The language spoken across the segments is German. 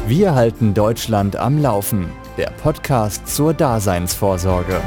Wir halten Deutschland am Laufen. Der Podcast zur Daseinsvorsorge.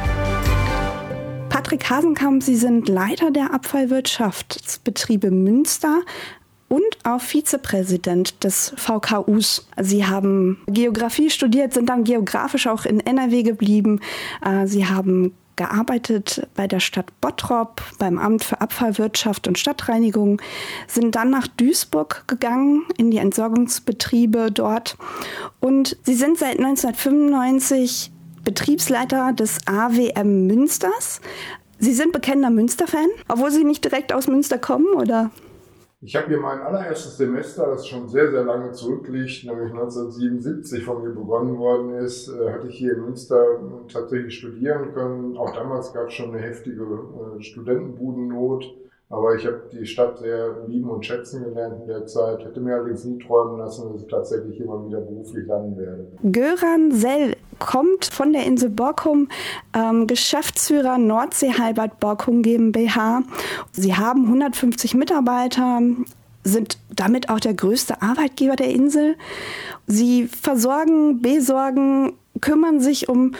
Patrick Hasenkamp, Sie sind Leiter der Abfallwirtschaftsbetriebe Münster und auch Vizepräsident des VKUs. Sie haben Geografie studiert, sind dann geografisch auch in NRW geblieben. Sie haben gearbeitet bei der Stadt Bottrop, beim Amt für Abfallwirtschaft und Stadtreinigung, sind dann nach Duisburg gegangen, in die Entsorgungsbetriebe dort. Und Sie sind seit 1995 Betriebsleiter des AWM Münsters. Sie sind bekennender Münster-Fan, obwohl Sie nicht direkt aus Münster kommen, oder? Ich habe hier mein allererstes Semester, das schon sehr, sehr lange zurückliegt, nämlich 1977 von mir begonnen worden ist, hatte ich hier in Münster tatsächlich studieren können. Auch damals gab es schon eine heftige Studentenbudennot, aber ich habe die Stadt sehr lieben und schätzen gelernt in der Zeit. Hätte mir allerdings nie träumen lassen, dass ich tatsächlich immer wieder beruflich landen werde. Göran Sell kommt von der Insel Borkum, Geschäftsführer Nordsee Halbert Borkum GmbH. Sie haben 150 Mitarbeiter, sind damit auch der größte Arbeitgeber der Insel. Sie versorgen, besorgen, kümmern sich um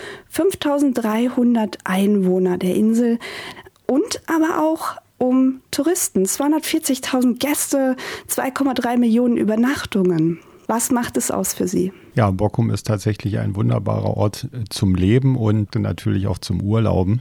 5.300 Einwohner der Insel und aber auch um Touristen. 240.000 Gäste, 2,3 Millionen Übernachtungen. Was macht es aus für Sie? Ja, Borkum ist tatsächlich ein wunderbarer Ort zum Leben und natürlich auch zum Urlauben.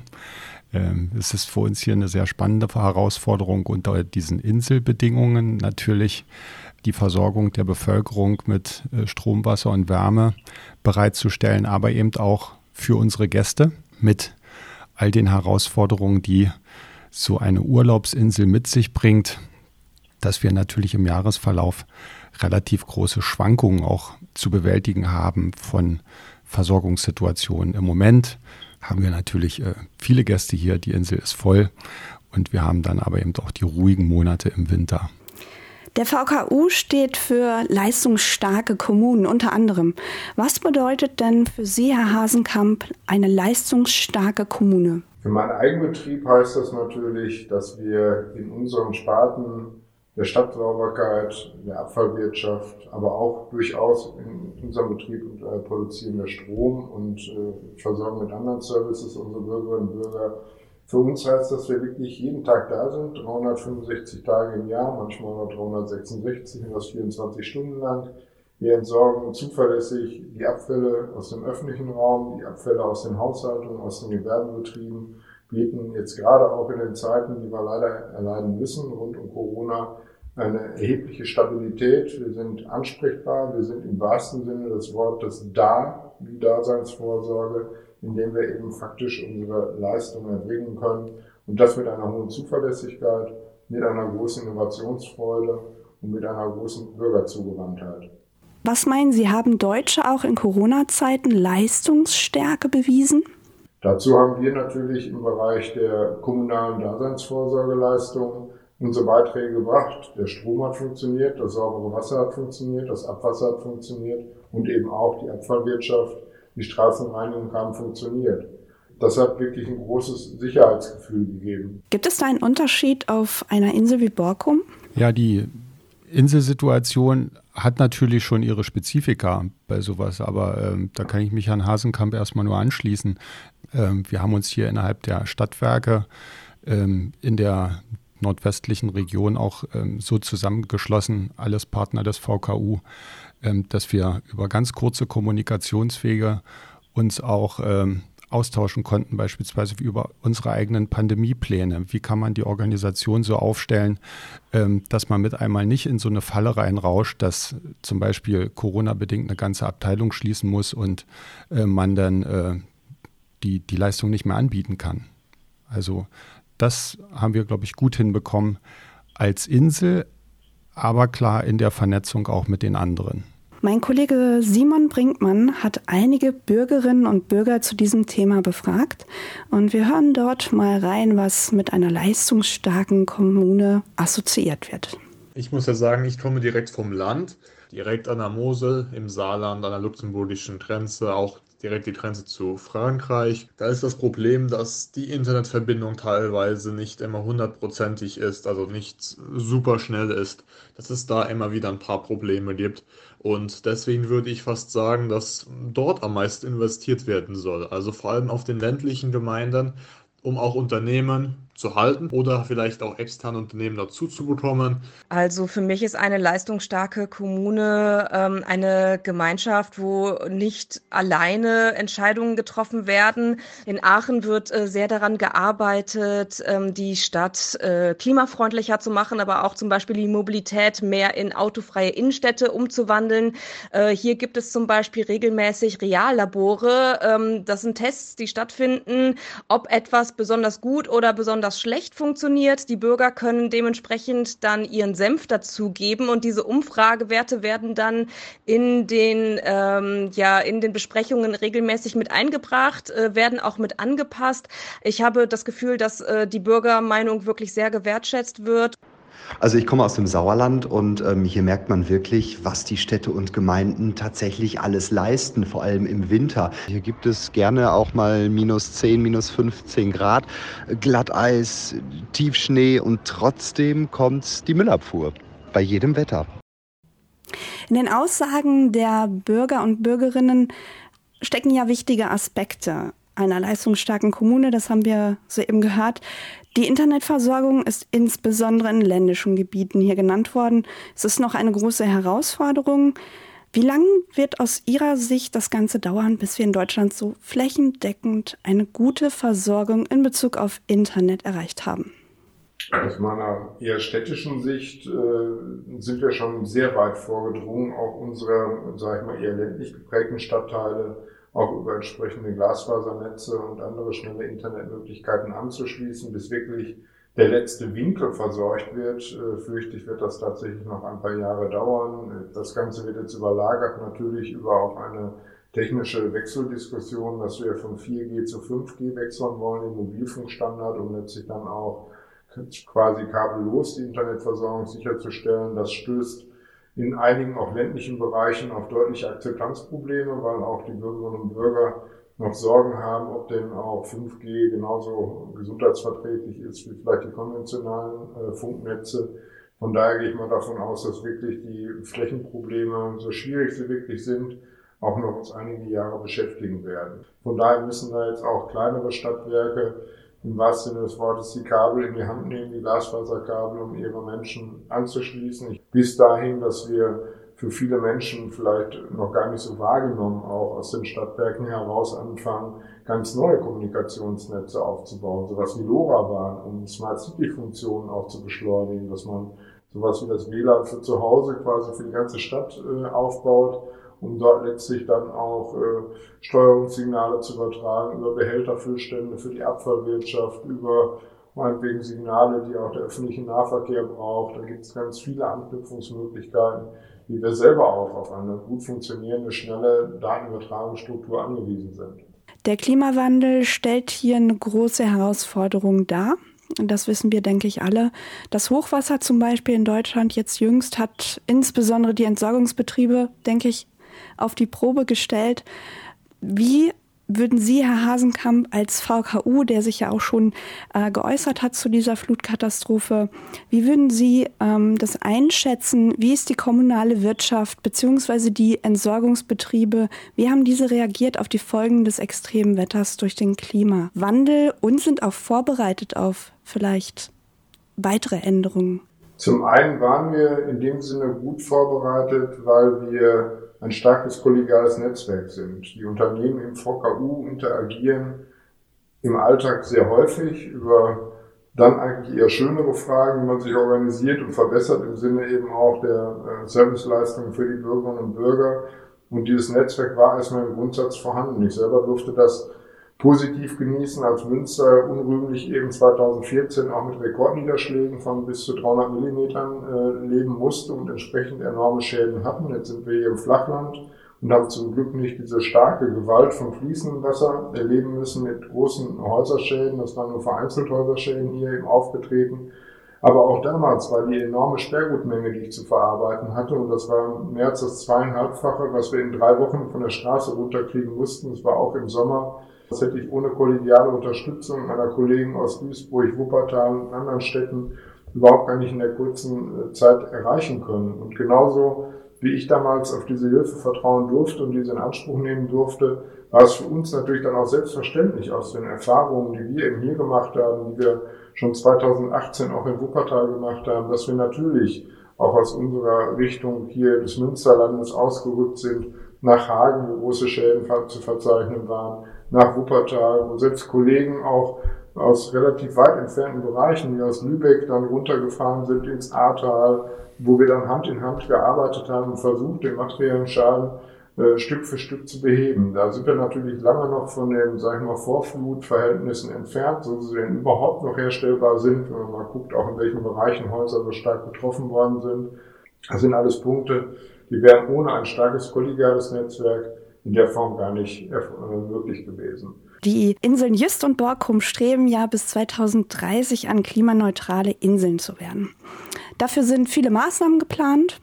Es ist für uns hier eine sehr spannende Herausforderung unter diesen Inselbedingungen natürlich die Versorgung der Bevölkerung mit Strom, Wasser und Wärme bereitzustellen, aber eben auch für unsere Gäste mit all den Herausforderungen, die so eine Urlaubsinsel mit sich bringt, dass wir natürlich im Jahresverlauf relativ große Schwankungen auch zu bewältigen haben von Versorgungssituationen. Im Moment haben wir natürlich viele Gäste hier, die Insel ist voll und wir haben dann aber eben auch die ruhigen Monate im Winter. Der VKU steht für leistungsstarke Kommunen unter anderem. Was bedeutet denn für Sie, Herr Hasenkamp, eine leistungsstarke Kommune? Für meinen Eigenbetrieb heißt das natürlich, dass wir in unseren Sparten der Stadtsauberkeit, der Abfallwirtschaft, aber auch durchaus in unserem Betrieb produzieren wir Strom und versorgen mit anderen Services unsere Bürgerinnen und Bürger. Für uns heißt das, dass wir wirklich jeden Tag da sind, 365 Tage im Jahr, manchmal noch 366 und das 24 Stunden lang. Wir entsorgen zuverlässig die Abfälle aus dem öffentlichen Raum, die Abfälle aus den Haushaltungen, aus den Gewerbebetrieben, bieten jetzt gerade auch in den Zeiten, die wir leider erleiden müssen, rund um Corona, eine erhebliche Stabilität. Wir sind ansprechbar, wir sind im wahrsten Sinne des Wortes da, die Daseinsvorsorge, indem wir eben faktisch unsere Leistungen erbringen können und das mit einer hohen Zuverlässigkeit, mit einer großen Innovationsfreude und mit einer großen Bürgerzugewandtheit. Was meinen Sie, haben Deutsche auch in Corona-Zeiten Leistungsstärke bewiesen? Dazu haben wir natürlich im Bereich der kommunalen Daseinsvorsorgeleistungen unsere Beiträge gebracht. Der Strom hat funktioniert, das saubere Wasser hat funktioniert, das Abwasser hat funktioniert und eben auch die Abfallwirtschaft, die Straßenreinigung haben funktioniert. Das hat wirklich ein großes Sicherheitsgefühl gegeben. Gibt es da einen Unterschied auf einer Insel wie Borkum? Ja, die Inselsituation hat natürlich schon ihre Spezifika bei sowas, aber da kann ich mich Herrn Hasenkamp erstmal nur anschließen. Wir haben uns hier innerhalb der Stadtwerke in der nordwestlichen Region auch so zusammengeschlossen, alles Partner des VKU, dass wir über ganz kurze Kommunikationswege uns auch austauschen konnten, beispielsweise über unsere eigenen Pandemiepläne. Wie kann man die Organisation so aufstellen, dass man mit einmal nicht in so eine Falle reinrauscht, dass zum Beispiel Corona-bedingt eine ganze Abteilung schließen muss und man dann die Leistung nicht mehr anbieten kann. Also das haben wir, glaube ich, gut hinbekommen als Insel, aber klar in der Vernetzung auch mit den anderen. Mein Kollege Simon Brinkmann hat einige Bürgerinnen und Bürger zu diesem Thema befragt und wir hören dort mal rein, was mit einer leistungsstarken Kommune assoziiert wird. Ich muss ja sagen, ich komme direkt vom Land, direkt an der Mosel, im Saarland, an der luxemburgischen Grenze, auch direkt die Grenze zu Frankreich. Da ist das Problem, dass die Internetverbindung teilweise nicht immer hundertprozentig ist, also nicht super schnell ist, dass es da immer wieder ein paar Probleme gibt. Und deswegen würde ich fast sagen, dass dort am meisten investiert werden soll. Also vor allem auf den ländlichen Gemeinden, um auch Unternehmen zu halten oder vielleicht auch externe Unternehmen dazu zu bekommen. Also für mich ist eine leistungsstarke Kommune eine Gemeinschaft, wo nicht alleine Entscheidungen getroffen werden. In Aachen wird sehr daran gearbeitet, die Stadt klimafreundlicher zu machen, aber auch zum Beispiel die Mobilität mehr in autofreie Innenstädte umzuwandeln. Hier gibt es zum Beispiel regelmäßig Reallabore. Das sind Tests, die stattfinden, ob etwas besonders gut oder besonders schlecht funktioniert. Die Bürger können dementsprechend dann ihren Senf dazugeben und diese Umfragewerte werden dann in den Besprechungen regelmäßig mit eingebracht, werden auch mit angepasst. Ich habe das Gefühl, dass die Bürgermeinung wirklich sehr gewertschätzt wird. Also ich komme aus dem Sauerland und hier merkt man wirklich, was die Städte und Gemeinden tatsächlich alles leisten, vor allem im Winter. Hier gibt es gerne auch mal -10, -15 Grad, Glatteis, Tiefschnee und trotzdem kommt die Müllabfuhr bei jedem Wetter. In den Aussagen der Bürger und Bürgerinnen stecken ja wichtige Aspekte einer leistungsstarken Kommune, das haben wir soeben gehört. Die Internetversorgung ist insbesondere in ländlichen Gebieten hier genannt worden. Es ist noch eine große Herausforderung. Wie lange wird aus Ihrer Sicht das Ganze dauern, bis wir in Deutschland so flächendeckend eine gute Versorgung in Bezug auf Internet erreicht haben? Aus meiner eher städtischen Sicht sind wir schon sehr weit vorgedrungen, auch unsere, sage ich mal, eher ländlich geprägten Stadtteile auch über entsprechende Glasfasernetze und andere schnelle Internetmöglichkeiten anzuschließen, bis wirklich der letzte Winkel versorgt wird. Fürchte ich, wird das tatsächlich noch ein paar Jahre dauern. Das Ganze wird jetzt überlagert natürlich über auch eine technische Wechseldiskussion, dass wir von 4G zu 5G wechseln wollen, den Mobilfunkstandard, um letztlich dann auch quasi kabellos die Internetversorgung sicherzustellen. Das stößt in einigen auch ländlichen Bereichen auf deutliche Akzeptanzprobleme, weil auch die Bürgerinnen und Bürger noch Sorgen haben, ob denn auch 5G genauso gesundheitsverträglich ist wie vielleicht die konventionalen Funknetze. Von daher gehe ich mal davon aus, dass wirklich die Flächenprobleme, so schwierig sie wirklich sind, auch noch uns einige Jahre beschäftigen werden. Von daher müssen da jetzt auch kleinere Stadtwerke im wahrsten Sinne des Wortes die Kabel in die Hand nehmen, die Glasfaserkabel, um ihre Menschen anzuschließen. Bis dahin, dass wir für viele Menschen vielleicht noch gar nicht so wahrgenommen, auch aus den Stadtwerken heraus anfangen, ganz neue Kommunikationsnetze aufzubauen, sowas wie LoRaWAN, um Smart-City-Funktionen auch zu beschleunigen, dass man sowas wie das WLAN für zu Hause quasi für die ganze Stadt aufbaut, um dort letztlich dann auch Steuerungssignale zu übertragen über Behälterfüllstände für die Abfallwirtschaft, über meinetwegen Signale, die auch der öffentliche Nahverkehr braucht. Da gibt es ganz viele Anknüpfungsmöglichkeiten, wie wir selber auch auf eine gut funktionierende, schnelle Datenübertragungsstruktur angewiesen sind. Der Klimawandel stellt hier eine große Herausforderung dar. Das wissen wir, denke ich, alle. Das Hochwasser zum Beispiel in Deutschland jetzt jüngst hat insbesondere die Entsorgungsbetriebe, denke ich, auf die Probe gestellt. Wie würden Sie, Herr Hasenkamp, als VKU, der sich ja auch schon geäußert hat zu dieser Flutkatastrophe, wie würden Sie das einschätzen? Wie ist die kommunale Wirtschaft bzw. die Entsorgungsbetriebe? Wie haben diese reagiert auf die Folgen des extremen Wetters durch den Klimawandel und sind auch vorbereitet auf vielleicht weitere Änderungen? Zum einen waren wir in dem Sinne gut vorbereitet, weil wir ein starkes kollegiales Netzwerk sind. Die Unternehmen im VKU interagieren im Alltag sehr häufig über dann eigentlich eher schönere Fragen, wie man sich organisiert und verbessert im Sinne eben auch der Serviceleistungen für die Bürgerinnen und Bürger. Und dieses Netzwerk war erstmal im Grundsatz vorhanden. Ich selber durfte das positiv genießen, als Münster unrühmlich eben 2014 auch mit Rekordniederschlägen von bis zu 300 Millimetern leben musste und entsprechend enorme Schäden hatten. Jetzt sind wir hier im Flachland und haben zum Glück nicht diese starke Gewalt von fließendem Wasser erleben müssen mit großen Häuserschäden. Das waren nur vereinzelt Häuserschäden hier eben aufgetreten. Aber auch damals war die enorme Sperrgutmenge, die ich zu verarbeiten hatte, und das war mehr als das 2,5-fache, was wir in 3 Wochen von der Straße runterkriegen mussten. Das war auch im Sommer. Das hätte ich ohne kollegiale Unterstützung meiner Kollegen aus Duisburg, Wuppertal und anderen Städten überhaupt gar nicht in der kurzen Zeit erreichen können. Und genauso wie ich damals auf diese Hilfe vertrauen durfte und diese in Anspruch nehmen durfte, war es für uns natürlich dann auch selbstverständlich aus den Erfahrungen, die wir eben hier gemacht haben, die wir schon 2018 auch in Wuppertal gemacht haben, dass wir natürlich auch aus unserer Richtung hier des Münsterlandes ausgerückt sind, nach Hagen, wo große Schäden zu verzeichnen waren, nach Wuppertal, wo selbst Kollegen auch aus relativ weit entfernten Bereichen, wie aus Lübeck, dann runtergefahren sind ins Ahrtal, wo wir dann Hand in Hand gearbeitet haben und versucht, den materiellen Schaden Stück für Stück zu beheben. Da sind wir natürlich lange noch von den, sagen wir mal, Vorflutverhältnissen entfernt, so sie denn überhaupt noch herstellbar sind, wenn man mal guckt, auch in welchen Bereichen Häuser so stark betroffen worden sind. Das sind alles Punkte, die wären ohne ein starkes kollegiales Netzwerk in der Form gar nicht möglich gewesen. Die Inseln Jüst und Borkum streben ja bis 2030 an, klimaneutrale Inseln zu werden. Dafür sind viele Maßnahmen geplant,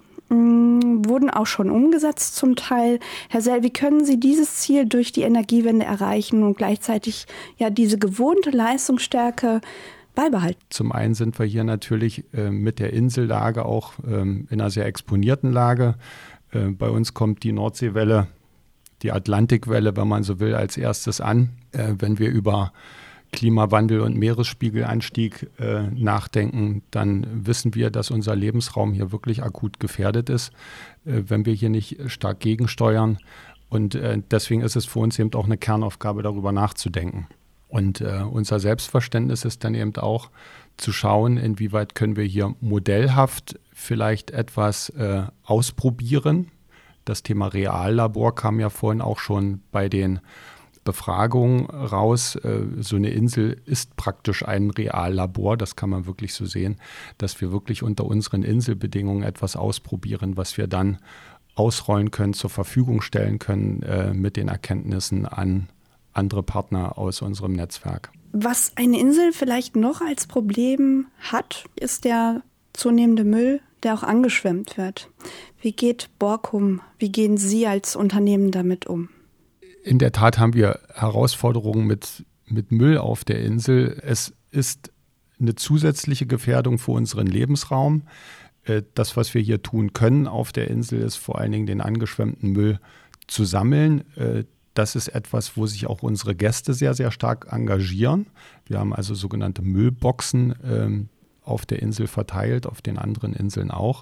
wurden auch schon umgesetzt zum Teil. Herr Sell, wie können Sie dieses Ziel durch die Energiewende erreichen und gleichzeitig ja diese gewohnte Leistungsstärke beibehalten? Zum einen sind wir hier natürlich mit der Insellage auch in einer sehr exponierten Lage. Bei uns kommt die Nordseewelle, die Atlantikwelle, wenn man so will, als erstes an. Wenn wir über Klimawandel und Meeresspiegelanstieg nachdenken, dann wissen wir, dass unser Lebensraum hier wirklich akut gefährdet ist, wenn wir hier nicht stark gegensteuern. Und deswegen ist es für uns eben auch eine Kernaufgabe, darüber nachzudenken. Und unser Selbstverständnis ist dann eben auch zu schauen, inwieweit können wir hier modellhaft vielleicht etwas ausprobieren. Das Thema Reallabor kam ja vorhin auch schon bei den Befragungen raus. So eine Insel ist praktisch ein Reallabor, das kann man wirklich so sehen, dass wir wirklich unter unseren Inselbedingungen etwas ausprobieren, was wir dann ausrollen können, zur Verfügung stellen können mit den Erkenntnissen an andere Partner aus unserem Netzwerk. Was eine Insel vielleicht noch als Problem hat, ist der zunehmende Müll, der auch angeschwemmt wird. Wie geht Borkum, wie gehen Sie als Unternehmen damit um? In der Tat haben wir Herausforderungen mit Müll auf der Insel. Es ist eine zusätzliche Gefährdung für unseren Lebensraum. Das, was wir hier tun können auf der Insel, ist vor allen Dingen den angeschwemmten Müll zu sammeln. Das ist etwas, wo sich auch unsere Gäste sehr, sehr stark engagieren. Wir haben also sogenannte Müllboxen auf der Insel verteilt, auf den anderen Inseln auch,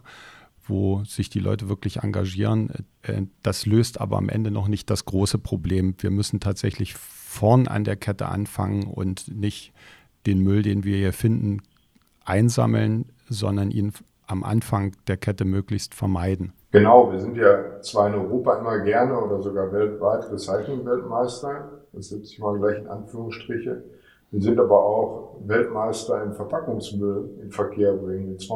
wo sich die Leute wirklich engagieren. Das löst aber am Ende noch nicht das große Problem. Wir müssen tatsächlich vorn an der Kette anfangen und nicht den Müll, den wir hier finden, einsammeln, sondern ihn am Anfang der Kette möglichst vermeiden. Genau, wir sind ja zwar in Europa immer gerne oder sogar weltweit Recycling-Weltmeister, das setze ich mal gleich in Anführungsstriche. Wir sind aber auch Weltmeister im Verpackungsmüll in Verkehr bringen. Mit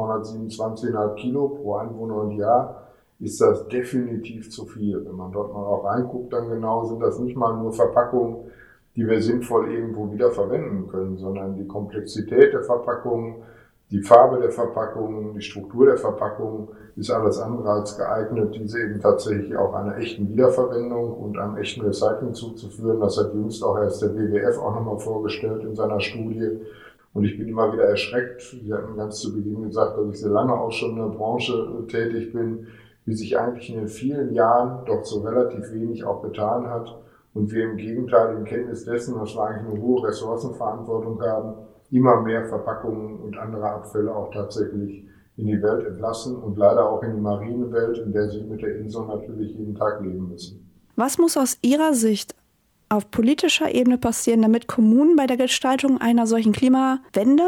227,5 Kilo pro Einwohner und Jahr ist das definitiv zu viel. Wenn man dort mal auch reinguckt, dann genau sind das nicht mal nur Verpackungen, die wir sinnvoll irgendwo wieder verwenden können, sondern die Komplexität der Verpackungen, die Farbe der Verpackungen, die Struktur der Verpackungen ist alles andere als geeignet, diese eben tatsächlich auch einer echten Wiederverwendung und einem echten Recycling zuzuführen. Das hat jüngst auch erst der WWF auch nochmal vorgestellt in seiner Studie. Und ich bin immer wieder erschreckt. Sie hatten ganz zu Beginn gesagt, dass ich sehr lange auch schon in der Branche tätig bin, wie sich eigentlich in den vielen Jahren doch so relativ wenig auch getan hat. Und wir im Gegenteil in Kenntnis dessen, dass wir eigentlich eine hohe Ressourcenverantwortung haben, immer mehr Verpackungen und andere Abfälle auch tatsächlich in die Welt entlassen und leider auch in die marine Welt, in der sie mit der Insel natürlich jeden Tag leben müssen. Was muss aus Ihrer Sicht auf politischer Ebene passieren, damit Kommunen bei der Gestaltung einer solchen Klimawende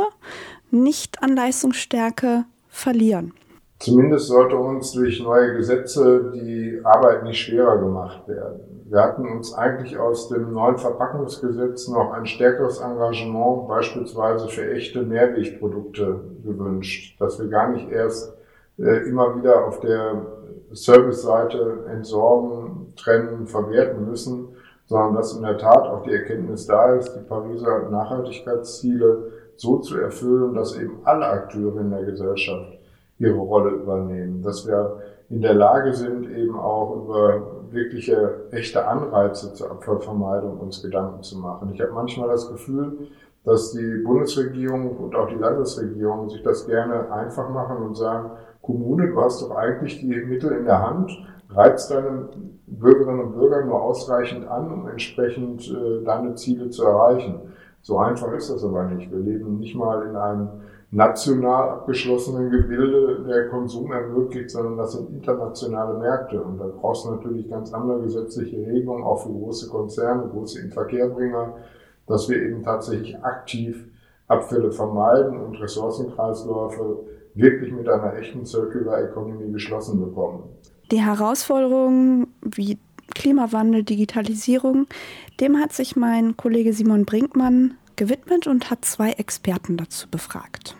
nicht an Leistungsstärke verlieren? Zumindest sollte uns durch neue Gesetze die Arbeit nicht schwerer gemacht werden. Wir hatten uns eigentlich aus dem neuen Verpackungsgesetz noch ein stärkeres Engagement beispielsweise für echte Mehrwegprodukte gewünscht, dass wir gar nicht erst immer wieder auf der Serviceseite entsorgen, trennen, verwerten müssen, sondern dass in der Tat auch die Erkenntnis da ist, die Pariser Nachhaltigkeitsziele so zu erfüllen, dass eben alle Akteure in der Gesellschaft ihre Rolle übernehmen, dass wir in der Lage sind, eben auch über wirkliche, echte Anreize zur Abfallvermeidung uns Gedanken zu machen. Ich habe manchmal das Gefühl, dass die Bundesregierung und auch die Landesregierung sich das gerne einfach machen und sagen, Kommune, du hast doch eigentlich die Mittel in der Hand, reizt deine Bürgerinnen und Bürger nur ausreichend an, um entsprechend deine Ziele zu erreichen. So einfach ist das aber nicht. Wir leben nicht mal in einem national abgeschlossenen Gebilde, der Konsum ermöglicht, sondern das sind internationale Märkte. Und da brauchst du natürlich ganz andere gesetzliche Regelungen, auch für große Konzerne, große Inverkehrbringer, dass wir eben tatsächlich aktiv Abfälle vermeiden und Ressourcenkreisläufe wirklich mit einer echten Circular Economy geschlossen bekommen. Die Herausforderungen wie Klimawandel, Digitalisierung, dem hat sich mein Kollege Simon Brinkmann gewidmet und hat 2 Experten dazu befragt.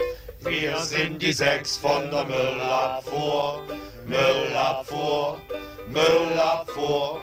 Wir sind die 6 von der Müllabfuhr, Müllabfuhr, Müllabfuhr.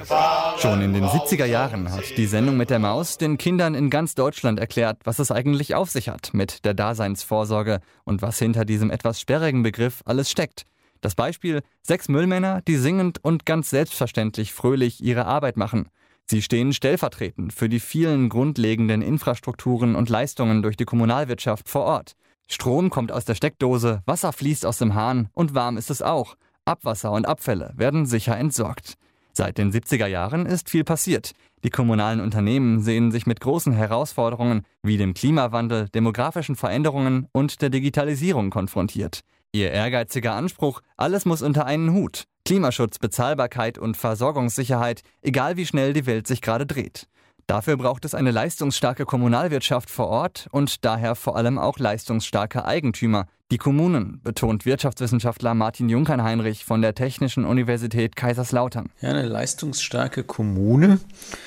Schon in den 70er Jahren hat die Sendung mit der Maus den Kindern in ganz Deutschland erklärt, was es eigentlich auf sich hat mit der Daseinsvorsorge und was hinter diesem etwas sperrigen Begriff alles steckt. Das Beispiel: 6 Müllmänner, die singend und ganz selbstverständlich fröhlich ihre Arbeit machen. Sie stehen stellvertretend für die vielen grundlegenden Infrastrukturen und Leistungen durch die Kommunalwirtschaft vor Ort. Strom kommt aus der Steckdose, Wasser fließt aus dem Hahn und warm ist es auch. Abwasser und Abfälle werden sicher entsorgt. Seit den 70er Jahren ist viel passiert. Die kommunalen Unternehmen sehen sich mit großen Herausforderungen wie dem Klimawandel, demografischen Veränderungen und der Digitalisierung konfrontiert. Ihr ehrgeiziger Anspruch: alles muss unter einen Hut. Klimaschutz, Bezahlbarkeit und Versorgungssicherheit, egal wie schnell die Welt sich gerade dreht. Dafür braucht es eine leistungsstarke Kommunalwirtschaft vor Ort und daher vor allem auch leistungsstarke Eigentümer, die Kommunen, betont Wirtschaftswissenschaftler Martin Junkern-Heinrich von der Technischen Universität Kaiserslautern. Ja, eine leistungsstarke Kommune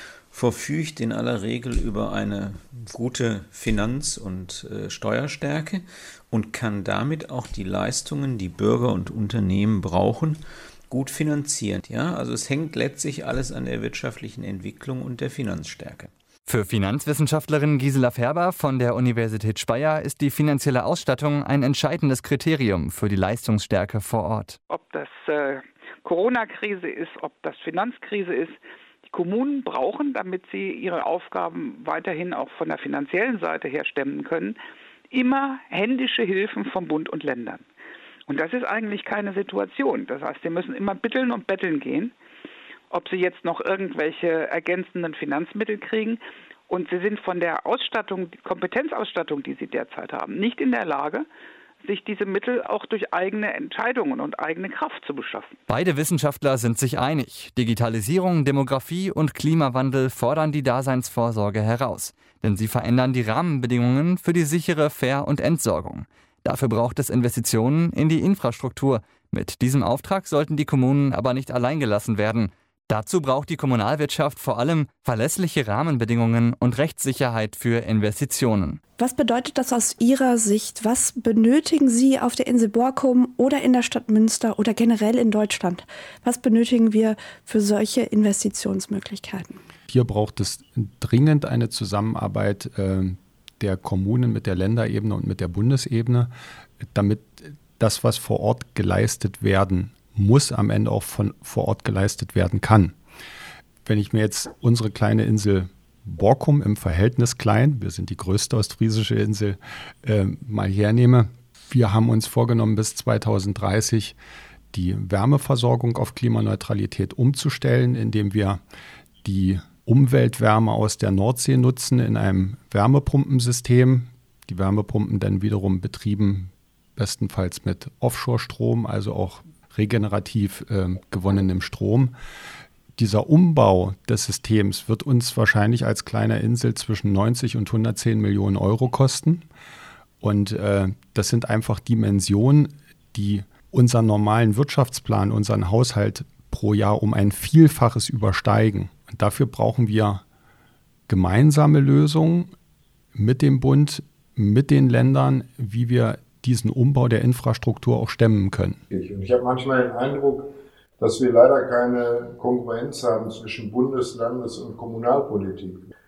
verfügt in aller Regel über eine gute Finanz- und Steuerstärke und kann damit auch die Leistungen, die Bürger und Unternehmen brauchen, gut finanzieren. Ja, also es hängt letztlich alles an der wirtschaftlichen Entwicklung und der Finanzstärke. Für Finanzwissenschaftlerin Gisela Färber von der Universität Speyer ist die finanzielle Ausstattung ein entscheidendes Kriterium für die Leistungsstärke vor Ort. Ob das Corona-Krise ist, ob das Finanzkrise ist, die Kommunen brauchen, damit sie ihre Aufgaben weiterhin auch von der finanziellen Seite her stemmen können, immer händische Hilfen vom Bund und Ländern. Und das ist eigentlich keine Situation. Das heißt, sie müssen immer bitteln und betteln gehen, ob sie jetzt noch irgendwelche ergänzenden Finanzmittel kriegen. Und sie sind von der Ausstattung, die Kompetenzausstattung, die sie derzeit haben, nicht in der Lage, sich diese Mittel auch durch eigene Entscheidungen und eigene Kraft zu beschaffen. Beide Wissenschaftler sind sich einig. Digitalisierung, Demografie und Klimawandel fordern die Daseinsvorsorge heraus. Denn sie verändern die Rahmenbedingungen für die sichere Ver- und Entsorgung. Dafür braucht es Investitionen in die Infrastruktur. Mit diesem Auftrag sollten die Kommunen aber nicht allein gelassen werden. Dazu braucht die Kommunalwirtschaft vor allem verlässliche Rahmenbedingungen und Rechtssicherheit für Investitionen. Was bedeutet das aus Ihrer Sicht? Was benötigen Sie auf der Insel Borkum oder in der Stadt Münster oder generell in Deutschland? Was benötigen wir für solche Investitionsmöglichkeiten? Hier braucht es dringend eine Zusammenarbeit der Kommunen mit der Länderebene und mit der Bundesebene, damit das, was vor Ort geleistet werden muss, am Ende auch vor Ort geleistet werden kann. Wenn ich mir jetzt unsere kleine Insel Borkum im Verhältnis klein, wir sind die größte ostfriesische Insel, mal hernehme, wir haben uns vorgenommen, bis 2030 die Wärmeversorgung auf Klimaneutralität umzustellen, indem wir die Umweltwärme aus der Nordsee nutzen in einem Wärmepumpensystem. Die Wärmepumpen dann wiederum betrieben bestenfalls mit Offshore-Strom, also auch regenerativ gewonnenem Strom. Dieser Umbau des Systems wird uns wahrscheinlich als kleine Insel zwischen 90 und 110 Millionen Euro kosten. Und das sind einfach Dimensionen, die unseren normalen Wirtschaftsplan, unseren Haushalt pro Jahr um ein Vielfaches übersteigen. Und dafür brauchen wir gemeinsame Lösungen mit dem Bund, mit den Ländern, wie wir diesen Umbau der Infrastruktur auch stemmen können. Und ich habe manchmal den Eindruck, dass wir leider keine Kongruenz haben zwischen Bundes-, Landes- und Kommunalpolitik.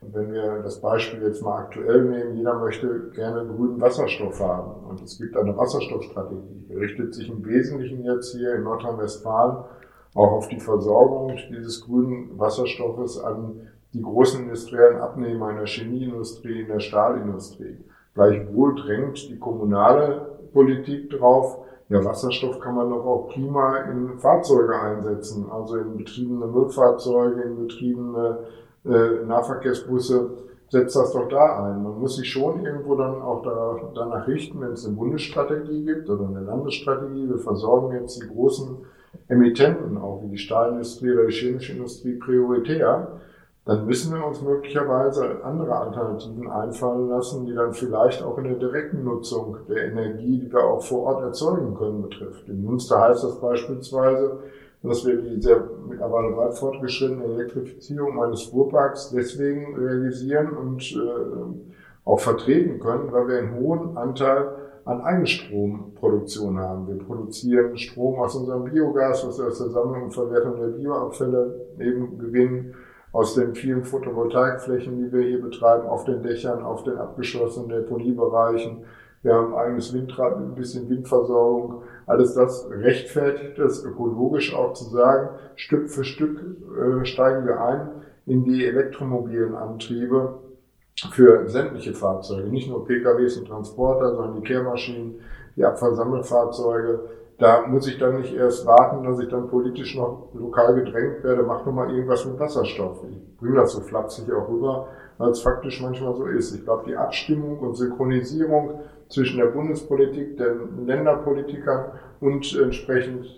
Und wenn wir das Beispiel jetzt mal aktuell nehmen, jeder möchte gerne grünen Wasserstoff haben. Und es gibt eine Wasserstoffstrategie. Die richtet sich im Wesentlichen jetzt hier in Nordrhein-Westfalen auch auf die Versorgung dieses grünen Wasserstoffes an die großen industriellen Abnehmer in der Chemieindustrie, in der Stahlindustrie. Gleichwohl drängt die kommunale Politik drauf, ja, Wasserstoff kann man doch auch prima in Fahrzeuge einsetzen, also in betriebene Müllfahrzeuge, in betriebene Nahverkehrsbusse, setzt das doch da ein. Man muss sich schon irgendwo dann auch danach richten, wenn es eine Bundesstrategie gibt oder eine Landesstrategie. Wir versorgen jetzt die großen Emittenten, auch wie die Stahlindustrie oder die chemische Industrie, prioritär. Dann müssen wir uns möglicherweise andere Alternativen einfallen lassen, die dann vielleicht auch in der direkten Nutzung der Energie, die wir auch vor Ort erzeugen können, betrifft. In Münster heißt das beispielsweise, dass wir die sehr mittlerweile weit fortgeschrittene Elektrifizierung eines Fuhrparks deswegen realisieren und auch vertreten können, weil wir einen hohen Anteil an Eigenstromproduktion haben. Wir produzieren Strom aus unserem Biogas, was wir aus der Sammlung und Verwertung der Bioabfälle eben gewinnen, aus den vielen Photovoltaikflächen, die wir hier betreiben, auf den Dächern, auf den abgeschlossenen Deponiebereichen. Wir haben ein eigenes Windrad mit ein bisschen Windversorgung. Alles das rechtfertigt es, ökologisch auch zu sagen, Stück für Stück steigen wir ein in die elektromobilen Antriebe für sämtliche Fahrzeuge, nicht nur PKWs und Transporter, sondern die Kehrmaschinen, die Abfallsammelfahrzeuge. Da muss ich dann nicht erst warten, dass ich dann politisch noch lokal gedrängt werde, mach doch mal irgendwas mit Wasserstoff. Ich bringe das so flapsig auch rüber, weil es faktisch manchmal so ist. Ich glaube, die Abstimmung und Synchronisierung zwischen der Bundespolitik, den Länderpolitikern und entsprechend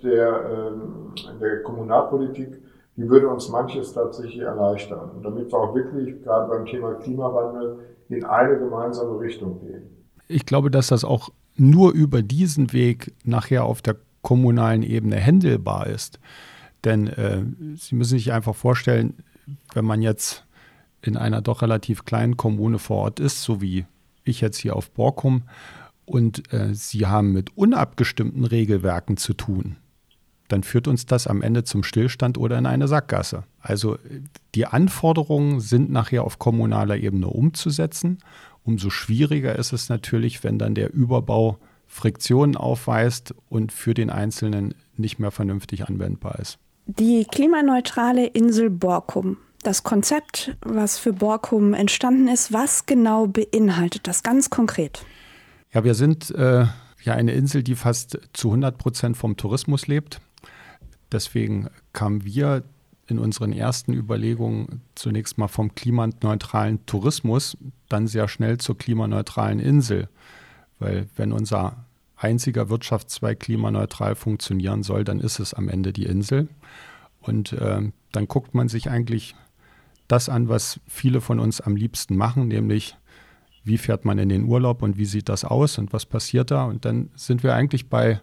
der Kommunalpolitik, die würde uns manches tatsächlich erleichtern. Und damit wir auch wirklich gerade beim Thema Klimawandel in eine gemeinsame Richtung gehen. Ich glaube, dass das auch nur über diesen Weg nachher auf der kommunalen Ebene händelbar ist. Denn Sie müssen sich einfach vorstellen, wenn man jetzt in einer doch relativ kleinen Kommune vor Ort ist, so wie ich jetzt hier auf Borkum, und Sie haben mit unabgestimmten Regelwerken zu tun, dann führt uns das am Ende zum Stillstand oder in eine Sackgasse. Also die Anforderungen sind nachher auf kommunaler Ebene umzusetzen. Umso schwieriger ist es natürlich, wenn dann der Überbau Friktionen aufweist und für den Einzelnen nicht mehr vernünftig anwendbar ist. Die klimaneutrale Insel Borkum, das Konzept, was für Borkum entstanden ist, was genau beinhaltet das ganz konkret? Ja, wir sind eine Insel, die fast zu 100% vom Tourismus lebt. Deswegen kamen wir in unseren ersten Überlegungen zunächst mal vom klimaneutralen Tourismus, dann sehr schnell zur klimaneutralen Insel. Weil wenn unser einziger Wirtschaftszweig klimaneutral funktionieren soll, dann ist es am Ende die Insel. Und dann guckt man sich eigentlich das an, was viele von uns am liebsten machen, nämlich wie fährt man in den Urlaub und wie sieht das aus und was passiert da. Und dann sind wir eigentlich bei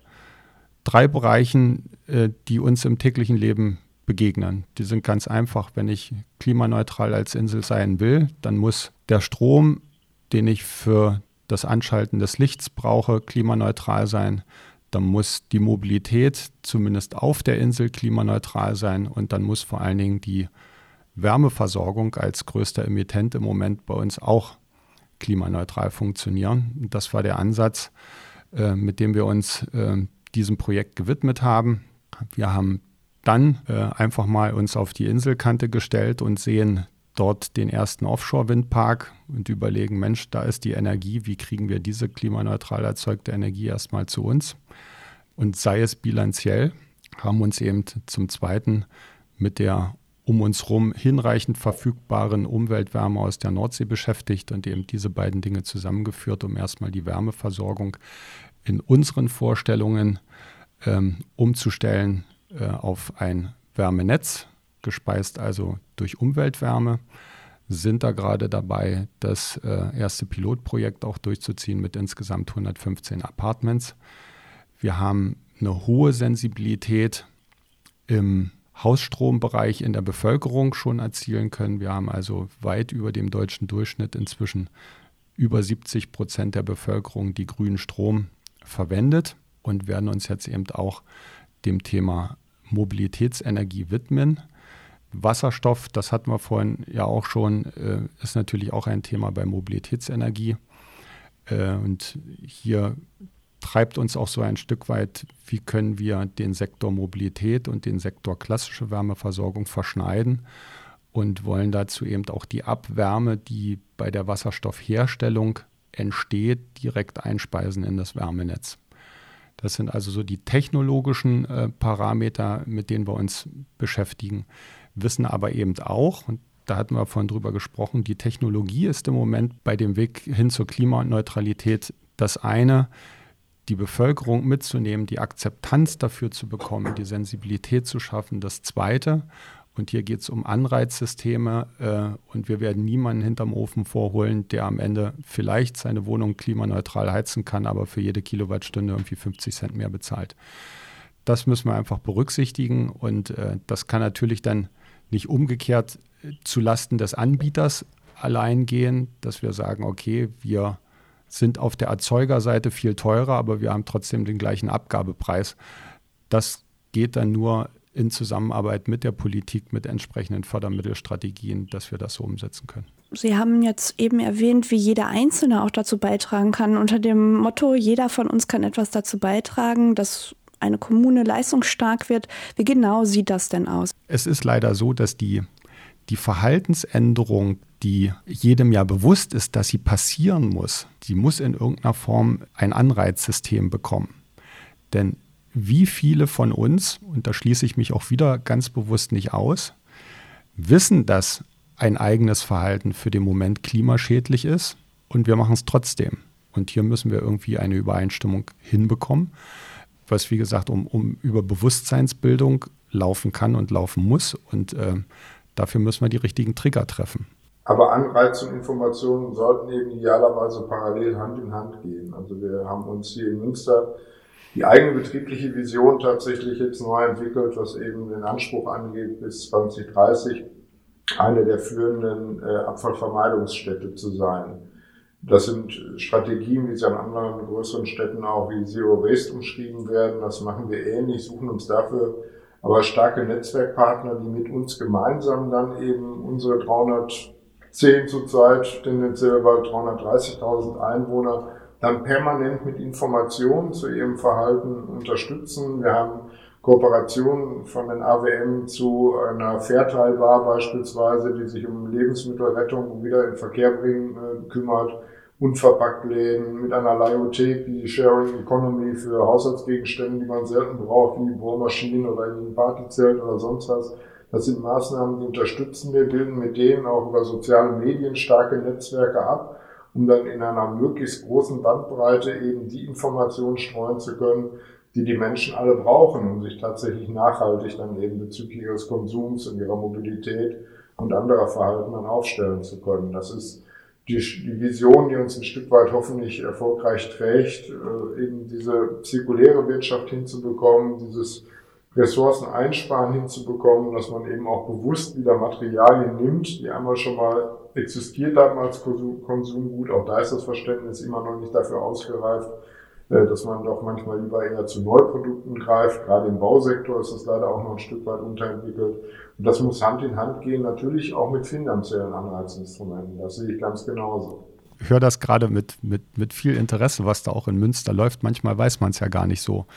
3 Bereichen, die uns im täglichen Leben begegnen. Die sind ganz einfach. Wenn ich klimaneutral als Insel sein will, dann muss der Strom, den ich für das Anschalten des Lichts brauche, klimaneutral sein. Dann muss die Mobilität zumindest auf der Insel klimaneutral sein. Und dann muss vor allen Dingen die Wärmeversorgung als größter Emittent im Moment bei uns auch klimaneutral funktionieren. Das war der Ansatz, mit dem wir uns diesem Projekt gewidmet haben. Wir haben dann einfach mal uns auf die Inselkante gestellt und sehen dort den ersten Offshore-Windpark und überlegen, Mensch, da ist die Energie, wie kriegen wir diese klimaneutral erzeugte Energie erstmal zu uns? Und sei es bilanziell, haben uns eben zum Zweiten mit der um uns herum hinreichend verfügbaren Umweltwärme aus der Nordsee beschäftigt und eben diese beiden Dinge zusammengeführt, um erstmal die Wärmeversorgung in unseren Vorstellungen umzustellen auf ein Wärmenetz, gespeist also durch Umweltwärme, sind da gerade dabei, das erste Pilotprojekt auch durchzuziehen mit insgesamt 115 Apartments. Wir haben eine hohe Sensibilität im Hausstrombereich in der Bevölkerung schon erzielen können. Wir haben also weit über dem deutschen Durchschnitt inzwischen über 70% der Bevölkerung, die grünen Strom verwendet, und werden uns jetzt eben auch dem Thema Mobilitätsenergie widmen. Wasserstoff, das hatten wir vorhin ja auch schon, ist natürlich auch ein Thema bei Mobilitätsenergie. Und hier treibt uns auch so ein Stück weit, wie können wir den Sektor Mobilität und den Sektor klassische Wärmeversorgung verschneiden und wollen dazu eben auch die Abwärme, die bei der Wasserstoffherstellung entsteht, direkt einspeisen in das Wärmenetz. Das sind also so die technologischen Parameter, mit denen wir uns beschäftigen, wissen aber eben auch, und da hatten wir vorhin drüber gesprochen, die Technologie ist im Moment bei dem Weg hin zur Klimaneutralität das eine, die Bevölkerung mitzunehmen, die Akzeptanz dafür zu bekommen, die Sensibilität zu schaffen, das zweite. Und hier geht es um Anreizsysteme und wir werden niemanden hinterm Ofen vorholen, der am Ende vielleicht seine Wohnung klimaneutral heizen kann, aber für jede Kilowattstunde irgendwie 50 Cent mehr bezahlt. Das müssen wir einfach berücksichtigen und das kann natürlich dann nicht umgekehrt zulasten des Anbieters allein gehen, dass wir sagen, okay, wir sind auf der Erzeugerseite viel teurer, aber wir haben trotzdem den gleichen Abgabepreis. Das geht dann nur in Zusammenarbeit mit der Politik, mit entsprechenden Fördermittelstrategien, dass wir das so umsetzen können. Sie haben jetzt eben erwähnt, wie jeder Einzelne auch dazu beitragen kann. Unter dem Motto, jeder von uns kann etwas dazu beitragen, dass eine Kommune leistungsstark wird. Wie genau sieht das denn aus? Es ist leider so, dass die Verhaltensänderung, die jedem ja bewusst ist, dass sie passieren muss, die muss in irgendeiner Form ein Anreizsystem bekommen. Denn wie viele von uns, und da schließe ich mich auch wieder ganz bewusst nicht aus, wissen, dass ein eigenes Verhalten für den Moment klimaschädlich ist und wir machen es trotzdem. Und hier müssen wir irgendwie eine Übereinstimmung hinbekommen, was wie gesagt um über Bewusstseinsbildung laufen kann und laufen muss. Und dafür müssen wir die richtigen Trigger treffen. Aber Anreiz und Informationen sollten eben idealerweise parallel Hand in Hand gehen. Also wir haben uns hier in Münster die eigene betriebliche Vision tatsächlich jetzt neu entwickelt, was eben den Anspruch angeht, bis 2030 eine der führenden Abfallvermeidungsstädte zu sein. Das sind Strategien, wie sie an anderen größeren Städten auch wie Zero Waste umschrieben werden. Das machen wir ähnlich, suchen uns dafür aber starke Netzwerkpartner, die mit uns gemeinsam dann eben unsere 310 zurzeit, tendenziell bald 330.000 Einwohner, dann permanent mit Informationen zu ihrem Verhalten unterstützen. Wir haben Kooperationen von den AWM zu einer Fairteil-Bar beispielsweise, die sich um Lebensmittelrettung und wieder in Verkehr bringen kümmert, Unverpacktläden mit einer Leihhothek, die Sharing Economy für Haushaltsgegenstände, die man selten braucht, wie Bohrmaschinen oder ein Partyzelt oder sonst was. Das sind Maßnahmen, die unterstützen wir, bilden mit denen auch über soziale Medien starke Netzwerke ab, um dann in einer möglichst großen Bandbreite eben die Informationen streuen zu können, die die Menschen alle brauchen, um sich tatsächlich nachhaltig dann eben bezüglich ihres Konsums und ihrer Mobilität und anderer Verhalten dann aufstellen zu können. Das ist die Vision, die uns ein Stück weit hoffentlich erfolgreich trägt, eben diese zirkuläre Wirtschaft hinzubekommen, dieses Ressourceneinsparen hinzubekommen, dass man eben auch bewusst wieder Materialien nimmt, die einmal schon mal existiert haben als Konsumgut. Auch da ist das Verständnis immer noch nicht dafür ausgereift, dass man doch manchmal lieber eher zu Neuprodukten greift. Gerade im Bausektor ist das leider auch noch ein Stück weit unterentwickelt. Und das muss Hand in Hand gehen, natürlich auch mit finanziellen Anreizinstrumenten. Das sehe ich ganz genauso. Ich höre das gerade mit viel Interesse, was da auch in Münster läuft. Manchmal weiß man es ja gar nicht so.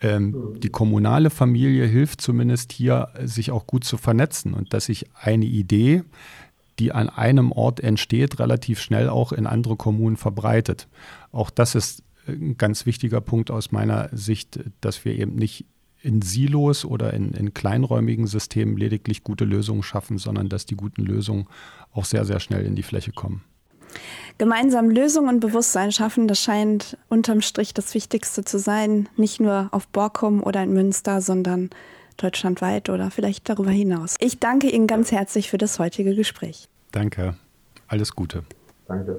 Die kommunale Familie hilft zumindest hier, sich auch gut zu vernetzen und dass sich eine Idee, die an einem Ort entsteht, relativ schnell auch in andere Kommunen verbreitet. Auch das ist ein ganz wichtiger Punkt aus meiner Sicht, dass wir eben nicht in Silos oder in kleinräumigen Systemen lediglich gute Lösungen schaffen, sondern dass die guten Lösungen auch sehr, sehr schnell in die Fläche kommen. Gemeinsam Lösungen und Bewusstsein schaffen, das scheint unterm Strich das Wichtigste zu sein. Nicht nur auf Borkum oder in Münster, sondern deutschlandweit oder vielleicht darüber hinaus. Ich danke Ihnen ganz herzlich für das heutige Gespräch. Danke. Alles Gute. Danke.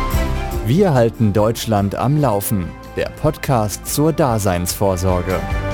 Wir halten Deutschland am Laufen. Der Podcast zur Daseinsvorsorge.